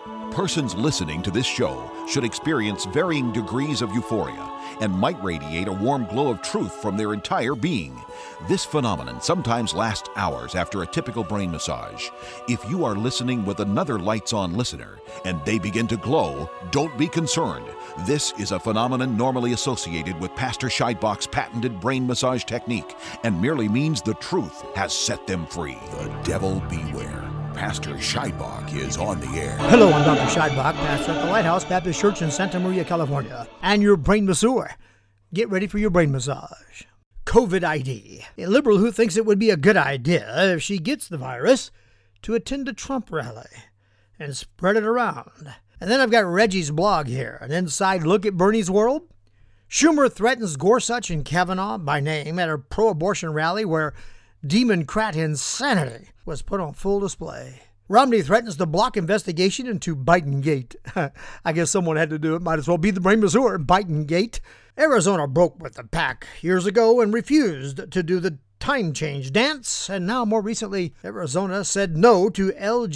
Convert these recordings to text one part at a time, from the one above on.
Persons listening to this show should experience varying degrees of euphoria and might radiate a warm glow of truth from their entire being. This phenomenon sometimes lasts hours after a typical brain massage. If you are listening with another lights-on listener and they begin to glow, don't be concerned. This is a phenomenon normally associated with Pastor Scheidbach's patented brain massage technique and merely means the truth has set them free. The devil beware. Pastor Scheidbach is on the air. Hello, I'm Dr. Scheidbach, pastor at the Lighthouse Baptist Church in Santa Maria, California, and your brain masseur. Get ready for your brain massage. COVID ID. A liberal who thinks it would be a good idea if she gets the virus to attend a Trump rally and spread it around. And then I've got Reggie's blog here, an inside look at Bernie's world. Schumer threatens Gorsuch and Kavanaugh by name at a pro-abortion rally where Democrat insanity was put on full display. Romney threatens to block investigation into Bidengate. I guess someone had to do it. Might as well be the brain masseur. Bidengate. Arizona broke with the pack years ago and refused to do the time change dance. And now, more recently, Arizona said no to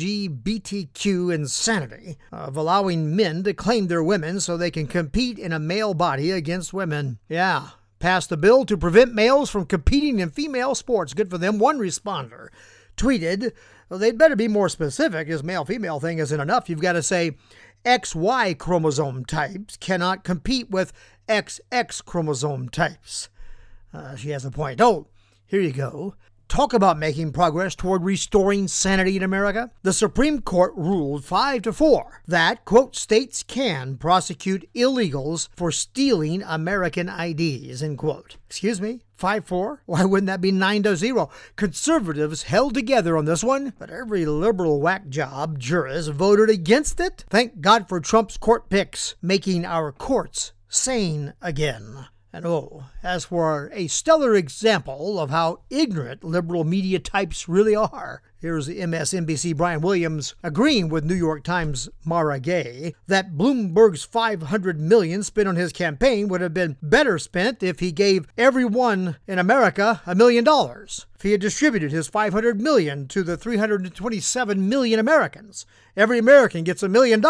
LGBTQ insanity of allowing men to claim they're women so they can compete in a male body against women. Yeah. Passed a bill to prevent males from competing in female sports. Good for them. One responder tweeted, well, they'd better be more specific. This male-female thing isn't enough. You've got to say XY chromosome types cannot compete with XX chromosome types. She has a point. Oh, here you go. Talk about making progress toward restoring sanity in America. The Supreme Court ruled 5-4 that, quote, states can prosecute illegals for stealing American IDs, end quote. Excuse me? 5-4? Why wouldn't that be 9-0? Conservatives held together on this one, but every liberal whack job jurist voted against it. Thank God for Trump's court picks, making our courts sane again. And as for a stellar example of how ignorant liberal media types really are, here's the MSNBC Brian Williams agreeing with New York Times Mara Gay that Bloomberg's $500 million spent on his campaign would have been better spent if he gave everyone in America $1 million. If he had distributed his $500 million to the 327 million Americans, every American gets $1 million.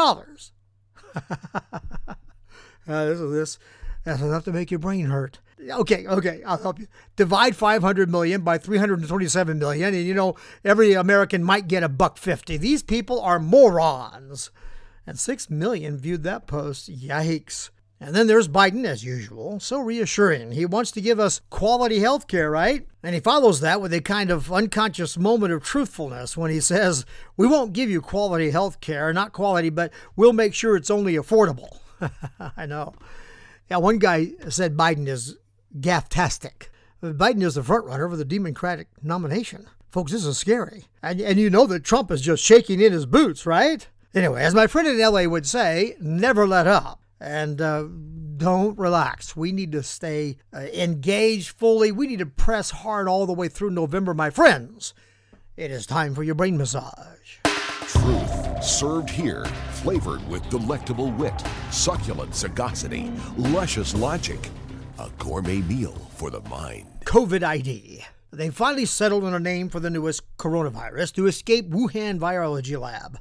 That's enough to make your brain hurt. Okay, I'll help you. Divide 500 million by 327 million, and every American might get $1.50. These people are morons. And 6 million viewed that post. Yikes. And then there's Biden, as usual, so reassuring. He wants to give us quality health care, right? And he follows that with a kind of unconscious moment of truthfulness when he says, we won't give you quality health care, not quality, but we'll make sure it's only affordable. I know. Yeah, one guy said Biden is gafftastic. Biden is the front runner for the Democratic nomination. Folks, this is scary. And you know that Trump is just shaking in his boots, right? Anyway, as my friend in LA would say, never let up. And don't relax. We need to stay engaged fully. We need to press hard all the way through November, my friends. It is time for your brain massage. Truth served here, flavored with delectable wit, succulent sagacity, luscious logic. A gourmet meal for the mind. COVID ID. They finally settled on a name for the newest coronavirus to escape Wuhan Virology Lab.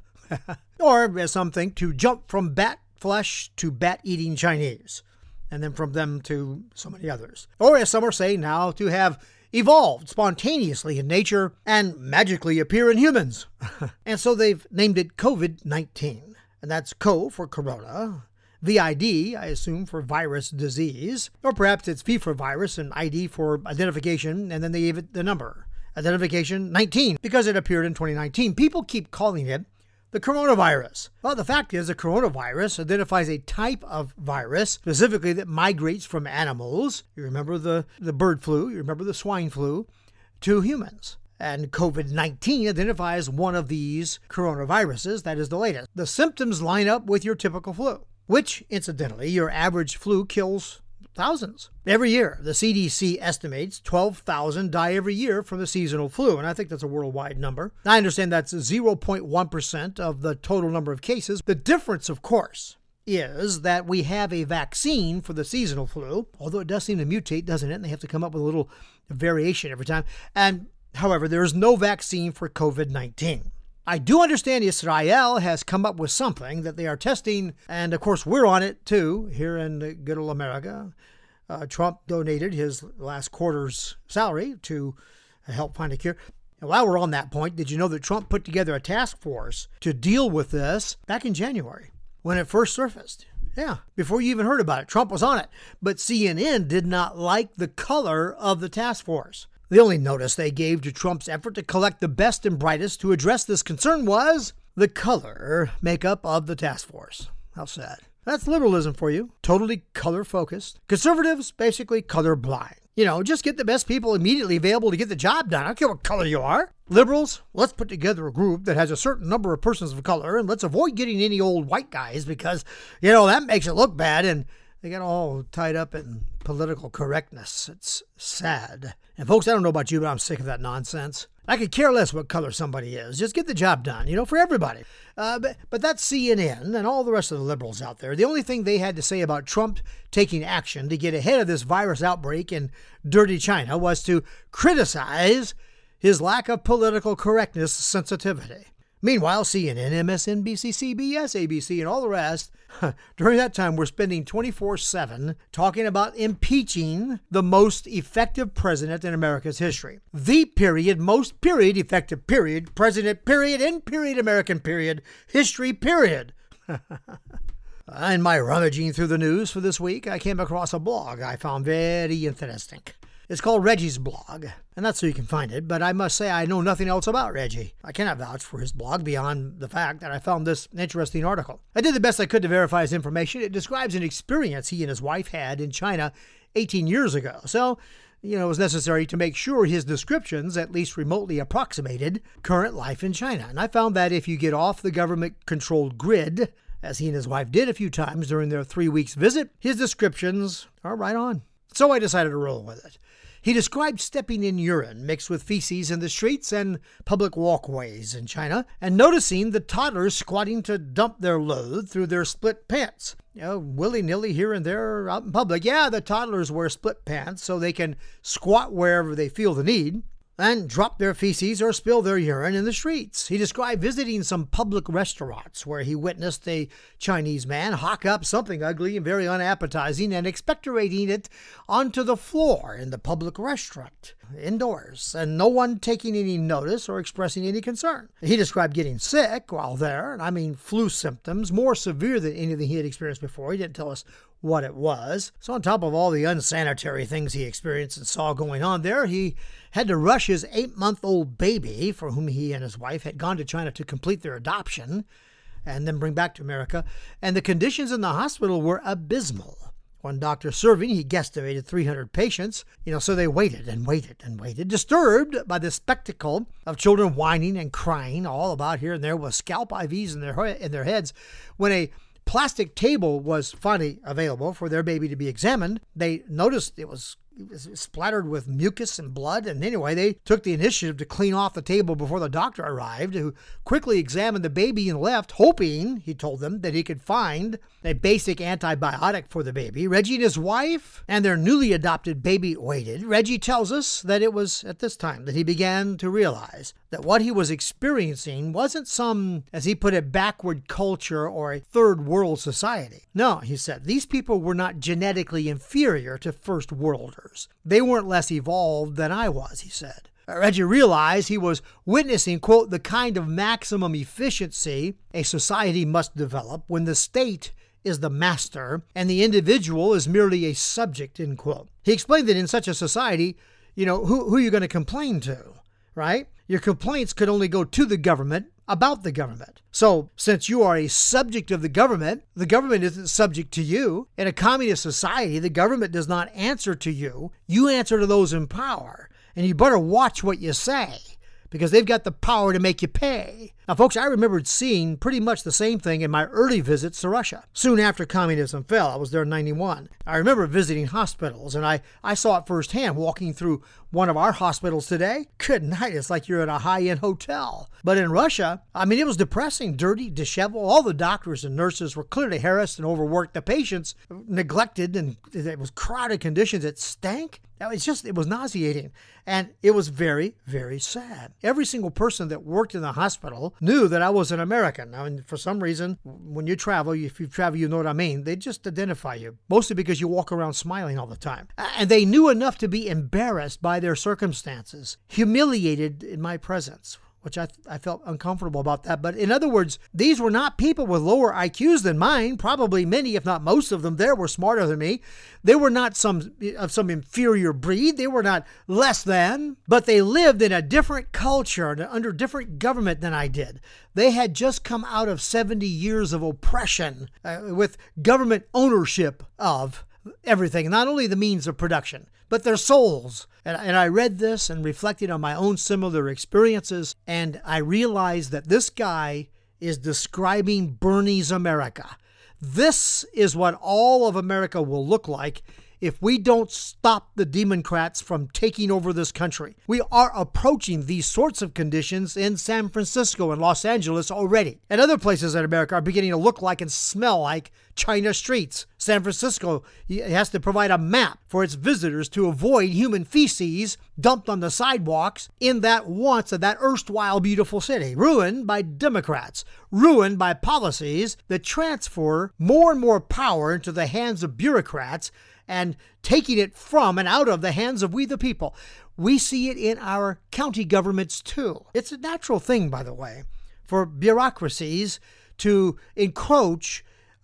Or, as some think, to jump from bat flesh to bat-eating Chinese. And then from them to so many others. Or, as some are saying now, to have evolved spontaneously in nature and magically appear in humans. And so they've named it COVID-19. And that's CO for corona, VID, I assume, for virus disease, or perhaps it's V for virus and ID for identification, and then they gave it the number, identification 19, because it appeared in 2019. People keep calling it the coronavirus. Well, the fact is the coronavirus identifies a type of virus, specifically that migrates from animals. You remember the bird flu, you remember the swine flu, to humans. And COVID-19 identifies one of these coronaviruses, that is the latest. The symptoms line up with your typical flu, which, incidentally, your average flu kills thousands. Every year, the CDC estimates 12,000 die every year from the seasonal flu, and I think that's a worldwide number. I understand that's 0.1% of the total number of cases. The difference, of course, is that we have a vaccine for the seasonal flu, although it does seem to mutate, doesn't it? And they have to come up with a little variation every time. And however, there is no vaccine for COVID-19. I do understand Israel has come up with something that they are testing, and of course we're on it too here in good old America. Trump donated his last quarter's salary to help find a cure. And while we're on that point, did you know that Trump put together a task force to deal with this back in January when it first surfaced? Yeah, before you even heard about it, Trump was on it. But CNN did not like the color of the task force. The only notice they gave to Trump's effort to collect the best and brightest to address this concern was the color makeup of the task force. How sad. That's liberalism for you. Totally color-focused. Conservatives, basically color-blind. Just get the best people immediately available to get the job done. I don't care what color you are. Liberals, let's put together a group that has a certain number of persons of color, and let's avoid getting any old white guys because, that makes it look bad, and they get all tied up in political correctness. It's sad. And folks, I don't know about you, but I'm sick of that nonsense. I could care less what color somebody is. Just get the job done, for everybody. But that's CNN and all the rest of the liberals out there. The only thing they had to say about Trump taking action to get ahead of this virus outbreak in dirty China was to criticize his lack of political correctness sensitivity. Meanwhile, CNN, MSNBC, CBS, ABC, and all the rest, during that time, we're spending 24/7 talking about impeaching the most effective president in America's history. The period, most period, effective period, president period, end period, American period, history period. In my rummaging through the news for this week, I came across a blog I found very interesting. It's called Reggie's Blog, and that's so you can find it, but I must say I know nothing else about Reggie. I cannot vouch for his blog beyond the fact that I found this interesting article. I did the best I could to verify his information. It describes an experience he and his wife had in China 18 years ago, so it was necessary to make sure his descriptions at least remotely approximated current life in China. And I found that if you get off the government-controlled grid, as he and his wife did a few times during their 3 weeks visit, his descriptions are right on. So I decided to roll with it. He described stepping in urine mixed with feces in the streets and public walkways in China, and noticing the toddlers squatting to dump their load through their split pants. Willy-nilly here and there out in public. Yeah, the toddlers wear split pants so they can squat wherever they feel the need and drop their feces or spill their urine in the streets. He described visiting some public restaurants where he witnessed a Chinese man hawk up something ugly and very unappetizing and expectorating it onto the floor in the public restaurant, indoors, and no one taking any notice or expressing any concern. He described getting sick while there, and I mean flu symptoms, more severe than anything he had experienced before. He didn't tell us what it was. So on top of all the unsanitary things he experienced and saw going on there, he had to rush his 8-month-old baby, for whom he and his wife had gone to China to complete their adoption and then bring back to America. And the conditions in the hospital were abysmal. One doctor serving, he guesstimated 300 patients, so they waited and waited and waited, disturbed by the spectacle of children whining and crying all about here and there with scalp IVs in their heads. When a plastic table was finally available for their baby to be examined, they noticed it was splattered with mucus and blood, and anyway, they took the initiative to clean off the table before the doctor arrived, who quickly examined the baby and left, hoping, he told them, that he could find a basic antibiotic for the baby. Reggie and his wife and their newly adopted baby waited. Reggie tells us that it was at this time that he began to realize that what he was experiencing wasn't some, as he put it, backward culture or a third world society. No, he said, these people were not genetically inferior to first worlders. They weren't less evolved than I was, he said. Reggie realized he was witnessing, quote, the kind of maximum efficiency a society must develop when the state is the master and the individual is merely a subject, end quote. He explained that in such a society, who are you going to complain to, right? Your complaints could only go to the government about the government. So, since you are a subject of the government isn't subject to you. In a communist society, the government does not answer to you. You answer to those in power. And you better watch what you say, because they've got the power to make you pay. Now, folks, I remembered seeing pretty much the same thing in my early visits to Russia. Soon after communism fell, I was there in 91. I remember visiting hospitals, and I saw it firsthand walking through one of our hospitals today. Good night, it's like you're at a high-end hotel. But in Russia, it was depressing, dirty, disheveled. All the doctors and nurses were clearly harassed and overworked. The patients neglected, and it was crowded conditions. It stank. It was nauseating. And it was very, very sad. Every single person that worked in the hospital knew that I was an American. I mean, for some reason, when you travel, if you travel, you know what I mean. They just identify you, mostly because you walk around smiling all the time. And they knew enough to be embarrassed by their circumstances, humiliated in my presence, which I felt uncomfortable about that. But in other words, these were not people with lower IQs than mine. Probably many, if not most of them there, were smarter than me. They were not of some inferior breed. They were not less than, but they lived in a different culture and under different government than I did. They had just come out of 70 years of oppression with government ownership of everything, not only the means of production, but their souls. And I read this and reflected on my own similar experiences, and I realized that this guy is describing Bernie's America. This is what all of America will look like if we don't stop the Democrats from taking over this country. We are approaching these sorts of conditions in San Francisco and Los Angeles already. And other places in America are beginning to look like and smell like China streets. San Francisco has to provide a map for its visitors to avoid human feces dumped on the sidewalks in that erstwhile beautiful city, ruined by Democrats, ruined by policies that transfer more and more power into the hands of bureaucrats and taking it from and out of the hands of we the people. We see it in our county governments too. It's a natural thing, by the way, for bureaucracies to encroach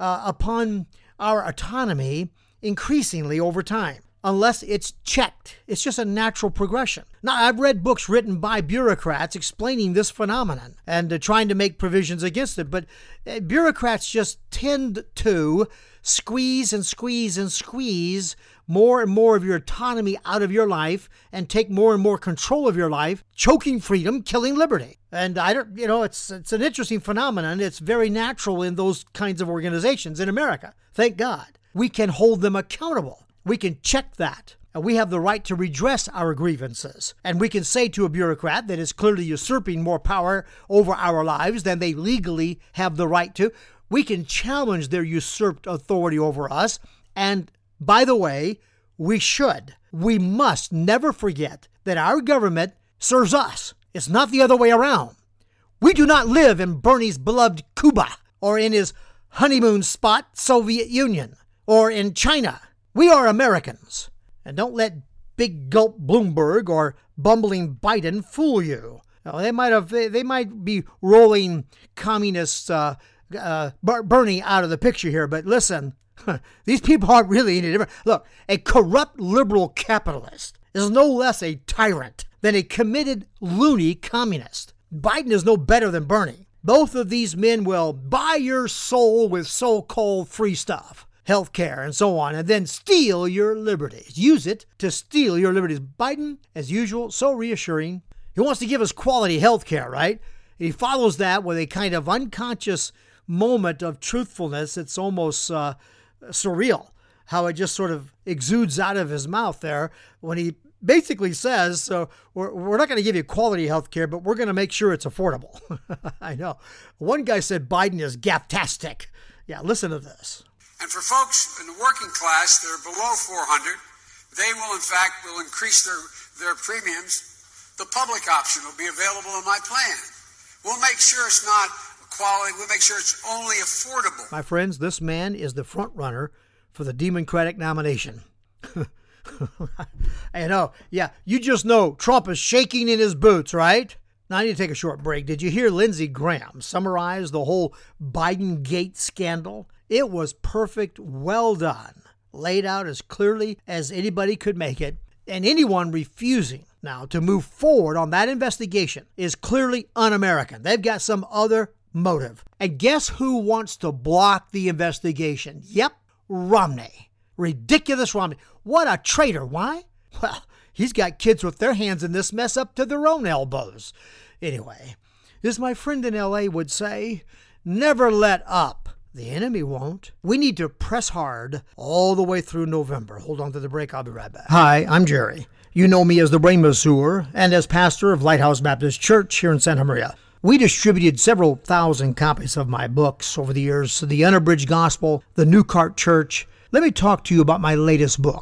upon our autonomy increasingly over time, unless it's checked. It's just a natural progression. Now, I've read books written by bureaucrats explaining this phenomenon and trying to make provisions against it, but bureaucrats just tend to squeeze and squeeze and squeeze more and more of your autonomy out of your life and take more and more control of your life, choking freedom, killing liberty. And it's an interesting phenomenon. It's very natural in those kinds of organizations in America. Thank God. We can hold them accountable. We can check that. And we have the right to redress our grievances. And we can say to a bureaucrat that is clearly usurping more power over our lives than they legally have the right to. We can challenge their usurped authority over us. And by the way, we should. We must never forget that our government serves us. It's not the other way around. We do not live in Bernie's beloved Cuba or in his honeymoon spot, Soviet Union, or in China. We are Americans. And don't let big gulp Bloomberg or bumbling Biden fool you. They might be rolling communist Bernie out of the picture here, but listen, these people aren't really any different. Look, a corrupt liberal capitalist is no less a tyrant than a committed loony communist. Biden is no better than Bernie. Both of these men will buy your soul with so-called free stuff, healthcare and so on, and then steal your liberties. Use it to steal your liberties. Biden, as usual, so reassuring. He wants to give us quality healthcare, right? He follows that with a kind of unconscious moment of truthfulness. It's almost surreal how it just sort of exudes out of his mouth there when he basically says, so we're not going to give you quality health care, but we're going to make sure it's affordable. I know. One guy said Biden is gaptastic. Yeah, listen to this. And for folks in the working class that are below 400, they will increase their premiums. The public option will be available in my plan. We'll make sure it's not quality. We'll make sure it's only affordable. My friends, this man is the front runner for the Democratic nomination. I know. Yeah, you just know Trump is shaking in his boots, right? Now, I need to take a short break. Did you hear Lindsey Graham summarize the whole Biden-Gate scandal? It was perfect, well done, laid out as clearly as anybody could make it. And anyone refusing now to move forward on that investigation is clearly un-American. They've got some other motive. And guess who wants to block the investigation? Yep, Romney. Ridiculous Romney. What a traitor. Why? Well, he's got kids with their hands in this mess up to their own elbows. Anyway, as my friend in L.A. would say, never let up. The enemy won't. We need to press hard all the way through November. Hold on to the break. I'll be right back. Hi, I'm Jerry. You know me as the Brain Masseur and as pastor of Lighthouse Baptist Church here in Santa Maria. We distributed several thousand copies of my books over the years, The Unabridged Gospel, The New Cart Church. Let me talk to you about my latest book,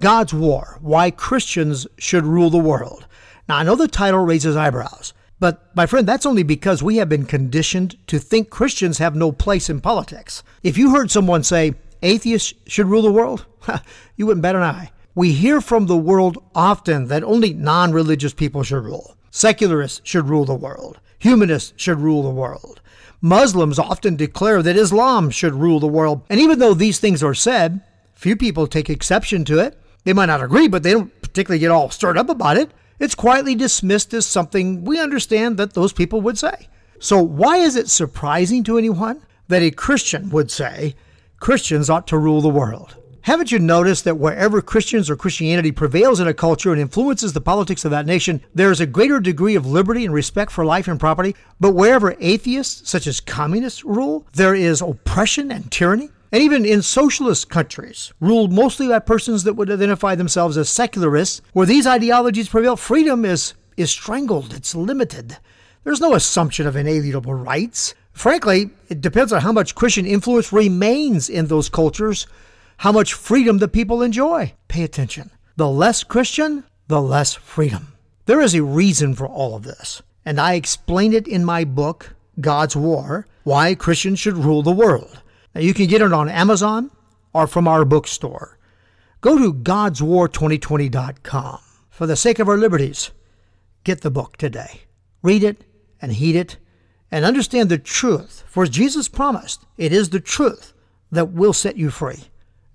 God's War, Why Christians Should Rule the World. Now, I know the title raises eyebrows, but my friend, that's only because we have been conditioned to think Christians have no place in politics. If you heard someone say, atheists should rule the world, you wouldn't bat an eye. We hear from the world often that only non-religious people should rule. Secularists should rule the world. Humanists should rule the world. Muslims often declare that Islam should rule the world. And even though these things are said, few people take exception to it. They might not agree, but they don't particularly get all stirred up about it. It's quietly dismissed as something we understand that those people would say. So why is it surprising to anyone that a Christian would say Christians ought to rule the world? Haven't you noticed that wherever Christians or Christianity prevails in a culture and influences the politics of that nation, there is a greater degree of liberty and respect for life and property? But wherever atheists, such as communists, rule, there is oppression and tyranny? And even in socialist countries, ruled mostly by persons that would identify themselves as secularists, where these ideologies prevail, freedom is strangled, it's limited. There's no assumption of inalienable rights. Frankly, it depends on how much Christian influence remains in those cultures, how much freedom the people enjoy. Pay attention. The less Christian, the less freedom. There is a reason for all of this, and I explain it in my book, God's War, Why Christians Should Rule the World. Now, you can get it on Amazon or from our bookstore. Go to godswar2020.com. For the sake of our liberties, get the book today. Read it and heed it and understand the truth. For as Jesus promised, it is the truth that will set you free.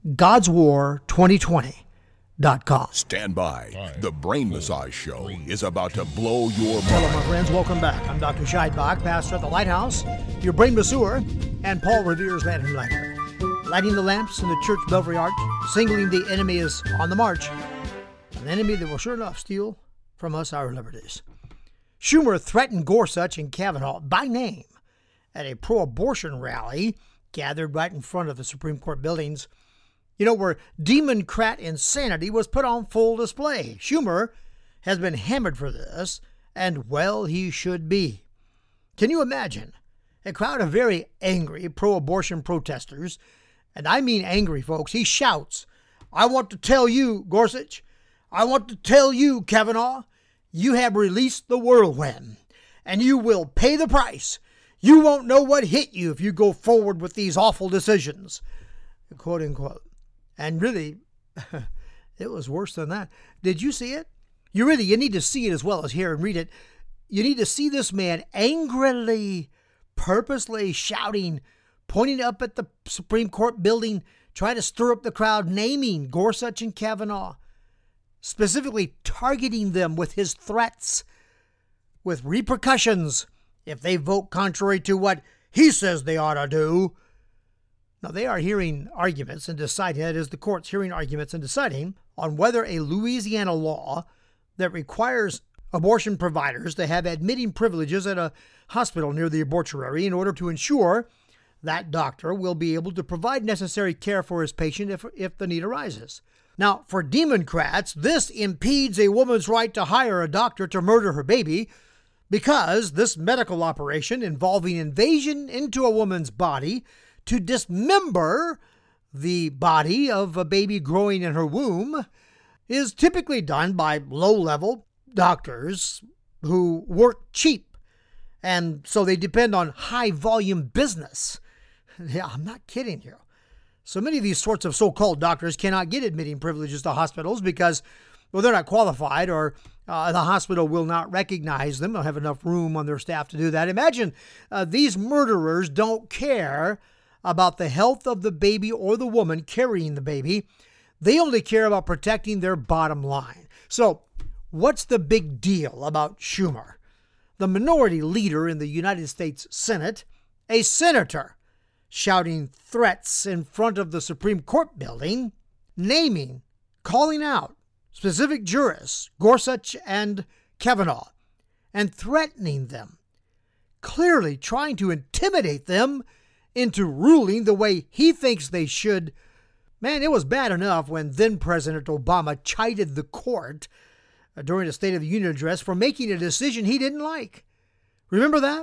godswar2020.com. Stand by. The Brain Massage Show is about to blow your Hello, my mind. friends. Welcome back. I'm Dr. Scheidbach, pastor at the Lighthouse, your brain masseur, and Paul Revere's lantern lighter. Lighting the lamps in the church belfry arch, signaling the enemy is on the march, an enemy that will sure enough steal from us our liberties. Schumer threatened Gorsuch and Kavanaugh by name at a pro-abortion rally gathered right in front of the Supreme Court buildings, where Democrat insanity was put on full display. Schumer has been hammered for this, and well, he should be. Can you imagine a crowd of very angry pro-abortion protesters? And I mean angry, folks. He shouts, "I want to tell you, Gorsuch, I want to tell you, Kavanaugh, you have released the whirlwind, and you will pay the price. You won't know what hit you if you go forward with these awful decisions," quote unquote. And really, it was worse than that. Did you see it? You need to see it as well as hear and read it. You need to see this man angrily, purposely shouting, pointing up at the Supreme Court building, trying to stir up the crowd, naming Gorsuch and Kavanaugh, specifically targeting them with his threats, with repercussions if they vote contrary to what he says they ought to do. Now, they are hearing arguments and deciding, that is, the court's hearing arguments and deciding on whether a Louisiana law that requires abortion providers to have admitting privileges at a hospital near the abortuary in order to ensure that doctor will be able to provide necessary care for his patient if the need arises. Now, for Democrats, this impedes a woman's right to hire a doctor to murder her baby because this medical operation involving invasion into a woman's body to dismember the body of a baby growing in her womb is typically done by low-level doctors who work cheap, and so they depend on high-volume business. Yeah, I'm not kidding you. So many of these sorts of so-called doctors cannot get admitting privileges to hospitals because, well, they're not qualified, or the hospital will not recognize them. They'll have enough room on their staff to do that. Imagine these murderers don't care about the health of the baby or the woman carrying the baby. They only care about protecting their bottom line. So what's the big deal about Schumer, the minority leader in the United States Senate, a senator, shouting threats in front of the Supreme Court building, naming, calling out specific jurists, Gorsuch and Kavanaugh, and threatening them, clearly trying to intimidate them into ruling the way he thinks they should. Man, it was bad enough when then-President Obama chided the court during a State of the Union address for making a decision he didn't like. Remember that?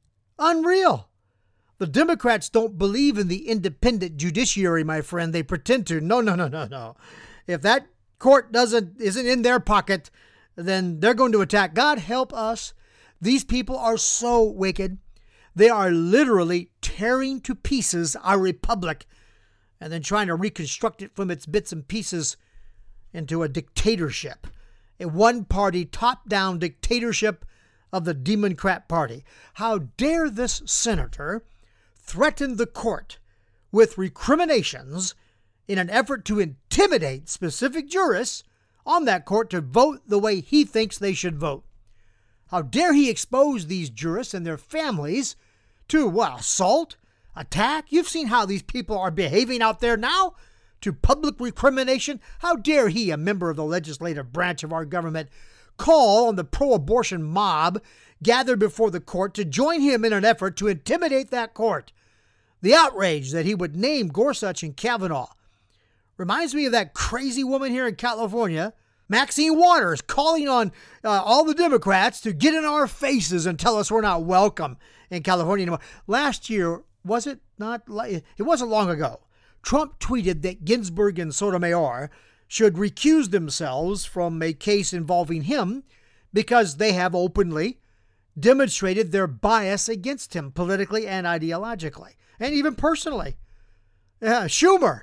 Unreal. The Democrats don't believe in the independent judiciary, my friend. They pretend to. No. If that court isn't in their pocket, then they're going to attack. God help us. These people are so wicked. They are literally tearing to pieces our republic and then trying to reconstruct it from its bits and pieces into a dictatorship, a one-party, top-down dictatorship of the Democrat Party. How dare this senator threaten the court with recriminations in an effort to intimidate specific jurists on that court to vote the way he thinks they should vote? How dare he expose these jurists and their families to assault, attack? You've seen how these people are behaving out there now, to public recrimination. How dare he, a member of the legislative branch of our government, call on the pro-abortion mob gathered before the court to join him in an effort to intimidate that court? The outrage that he would name Gorsuch and Kavanaugh reminds me of that crazy woman here in California, Maxine Waters, calling on all the Democrats to get in our faces and tell us we're not welcome in California anymore. Last year, was it not? It wasn't long ago. Trump tweeted that Ginsburg and Sotomayor should recuse themselves from a case involving him because they have openly demonstrated their bias against him politically and ideologically, and even personally. Schumer,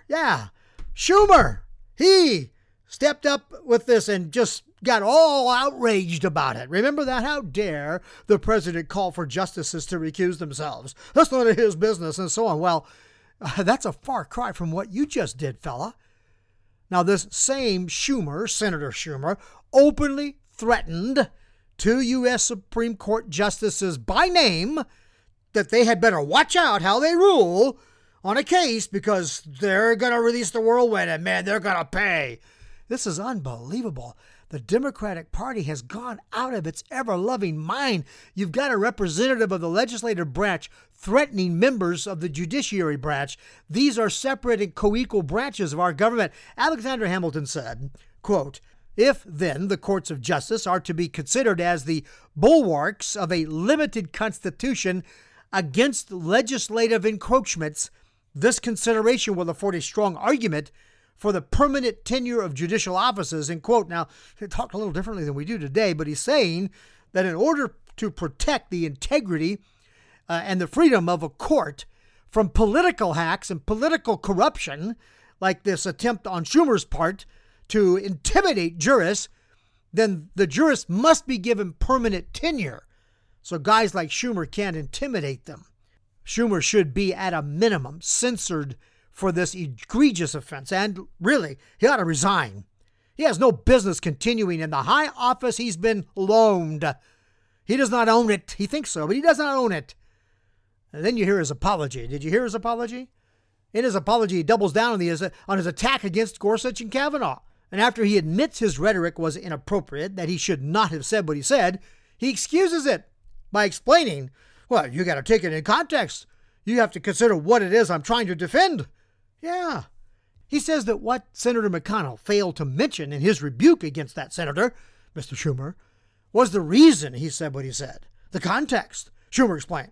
he stepped up with this and just got all outraged about it. Remember that? How dare the president call for justices to recuse themselves? That's none of his business, and so on. Well, that's a far cry from what you just did, fella. Now, this same Schumer, Senator Schumer, openly threatened two U.S. Supreme Court justices by name that they had better watch out how they rule on a case because they're going to release the whirlwind and, man, they're going to pay. This is unbelievable. The Democratic Party has gone out of its ever-loving mind. You've got a representative of the legislative branch threatening members of the judiciary branch. These are separate and co-equal branches of our government. Alexander Hamilton said, quote, "If, then, the courts of justice are to be considered as the bulwarks of a limited constitution against legislative encroachments, this consideration will afford a strong argument for the permanent tenure of judicial offices," and quote. Now, he talked a little differently than we do today, but he's saying that in order to protect the integrity and the freedom of a court from political hacks and political corruption, like this attempt on Schumer's part to intimidate jurists, then the jurists must be given permanent tenure. So guys like Schumer can't intimidate them. Schumer should be, at a minimum, censored for this egregious offense, and really, he ought to resign. He has no business continuing in the high office he's been loaned. He does not own it. He thinks so, but he does not own it. And then you hear his apology. Did you hear his apology? In his apology, he doubles down on his attack against Gorsuch and Kavanaugh. And after he admits his rhetoric was inappropriate, that he should not have said what he said, he excuses it by explaining, well, you got to take it in context. You have to consider what it is I'm trying to defend. Yeah. He says that what Senator McConnell failed to mention in his rebuke against that senator, Mr. Schumer, was the reason he said what he said. The context. Schumer explained.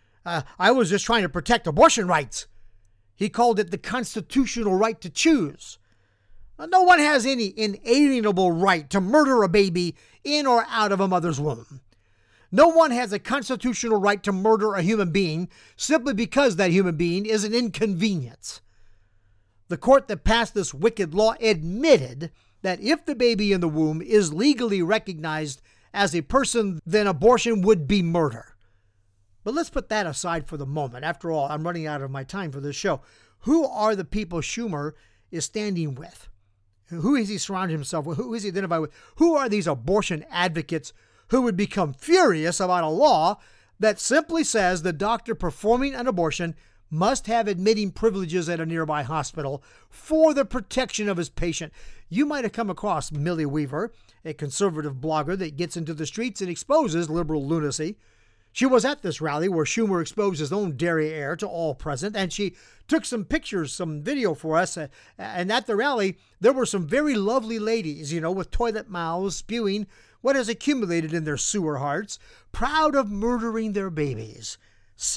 I was just trying to protect abortion rights. He called it the constitutional right to choose. No one has any inalienable right to murder a baby in or out of a mother's womb. No one has a constitutional right to murder a human being simply because that human being is an inconvenience. The court that passed this wicked law admitted that if the baby in the womb is legally recognized as a person, then abortion would be murder. But let's put that aside for the moment. After all, I'm running out of my time for this show. Who are the people Schumer is standing with? Who is he surrounding himself with? Who is he identified with? Who are these abortion advocates who would become furious about a law that simply says the doctor performing an abortion must have admitting privileges at a nearby hospital for the protection of his patient? You might have come across Millie Weaver, a conservative blogger that gets into the streets and exposes liberal lunacy. She was at this rally where Schumer exposed his own derriere to all present, and she took some pictures, some video for us. And at the rally, there were some very lovely ladies, with toilet mouths spewing what has accumulated in their sewer hearts, proud of murdering their babies,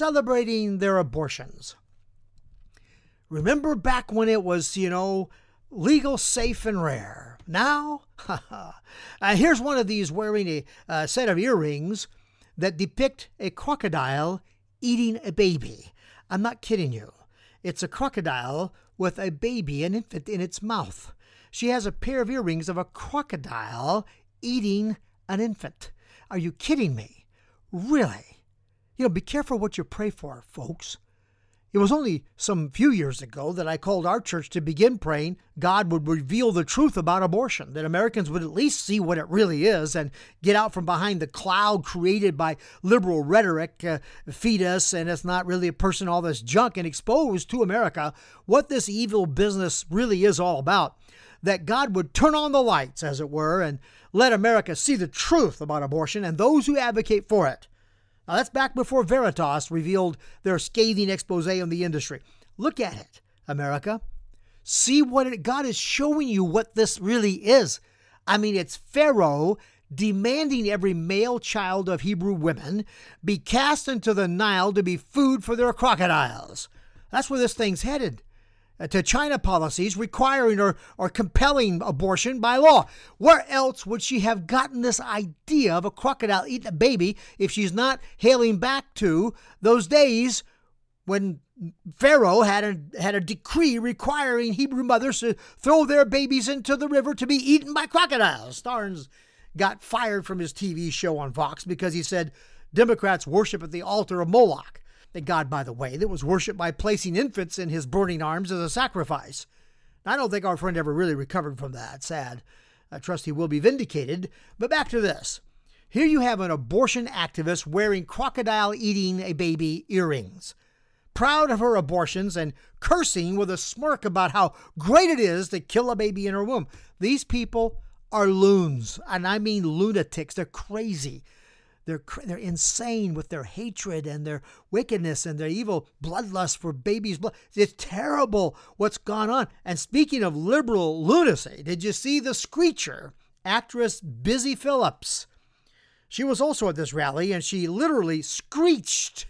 celebrating their abortions. Remember back when it was, legal, safe, and rare. Now, here's one of these wearing a set of earrings that depict a crocodile eating a baby. I'm not kidding you. It's a crocodile with a baby, an infant, in its mouth. She has a pair of earrings of a crocodile eating an infant. Are you kidding me? Really? Be careful what you pray for, folks. It was only some few years ago that I called our church to begin praying God would reveal the truth about abortion, that Americans would at least see what it really is and get out from behind the cloud created by liberal rhetoric, fetus, and it's not really a person, all this junk, and expose to America what this evil business really is all about. That God would turn on the lights, as it were, and let America see the truth about abortion and those who advocate for it. Now, that's back before Veritas revealed their scathing expose on the industry. Look at it, America. See what God is showing you what this really is. I mean, it's Pharaoh demanding every male child of Hebrew women be cast into the Nile to be food for their crocodiles. That's where this thing's headed. To China policies requiring or compelling abortion by law. Where else would she have gotten this idea of a crocodile eating a baby if she's not hailing back to those days when Pharaoh had a decree requiring Hebrew mothers to throw their babies into the river to be eaten by crocodiles? Starnes got fired from his TV show on Fox because he said Democrats worship at the altar of Moloch. The god, by the way, that was worshipped by placing infants in his burning arms as a sacrifice. I don't think our friend ever really recovered from that. Sad. I trust he will be vindicated. But back to this. Here you have an abortion activist wearing crocodile eating a baby earrings, proud of her abortions and cursing with a smirk about how great it is to kill a baby in her womb. These people are loons, and I mean lunatics. They're crazy. They're insane with their hatred and their wickedness and their evil bloodlust for babies' blood. It's terrible what's gone on. And speaking of liberal lunacy, did you see the Screecher, actress Busy Phillips? She was also at this rally, and she literally screeched.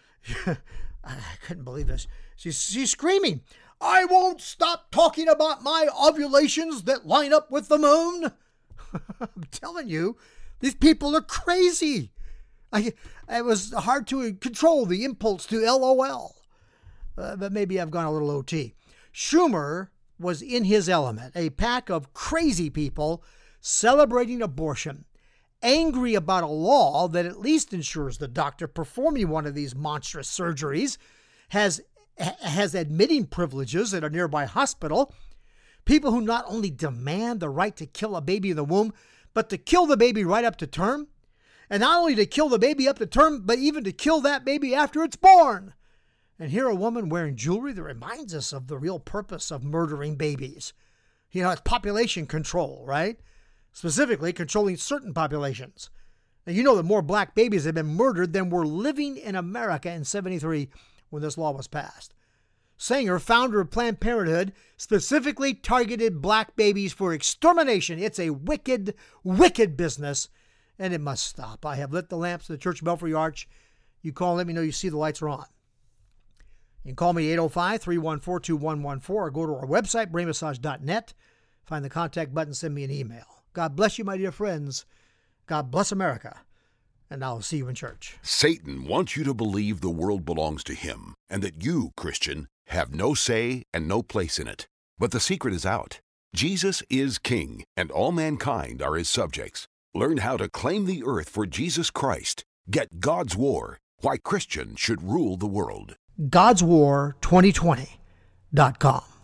I couldn't believe this. She's screaming, "I won't stop talking about my ovulations that line up with the moon." I'm telling you, these people are crazy. It was hard to control the impulse to LOL. But maybe I've gone a little OT. Schumer was in his element, a pack of crazy people celebrating abortion, angry about a law that at least ensures the doctor performing one of these monstrous surgeries has admitting privileges at a nearby hospital. People who not only demand the right to kill a baby in the womb, but to kill the baby right up to term. And not only to kill the baby up to term, but even to kill that baby after it's born. And here a woman wearing jewelry that reminds us of the real purpose of murdering babies. It's population control, right? Specifically controlling certain populations. Now, you know that more black babies have been murdered than were living in America in 1973 when this law was passed. Sanger, founder of Planned Parenthood, specifically targeted black babies for extermination. It's a wicked, wicked business, and it must stop. I have lit the lamps of the Church of Belfry Arch. You call and let me know you see the lights are on. You can call me at 805-314-2114 or go to our website, brainmassage.net. Find the contact button, send me an email. God bless you, my dear friends. God bless America. And I'll see you in church. Satan wants you to believe the world belongs to him and that you, Christian, have no say and no place in it. But the secret is out. Jesus is king, and all mankind are his subjects. Learn how to claim the earth for Jesus Christ. Get God's War, why Christians should rule the world. God'sWar2020.com